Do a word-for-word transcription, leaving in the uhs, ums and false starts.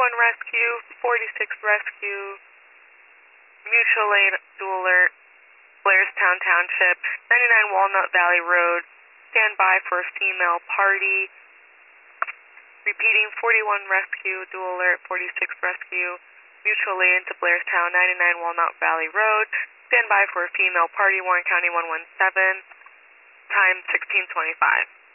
forty-one rescue, forty-six rescue, mutual aid dual alert, Blairstown Township, ninety-nine Walnut Valley Road, stand by for a female party. Repeating, forty-one rescue, dual alert, forty-six rescue, mutual aid into Blairstown, ninety-nine Walnut Valley Road, stand by for a female party, Warren County one one seven, time sixteen twenty-five.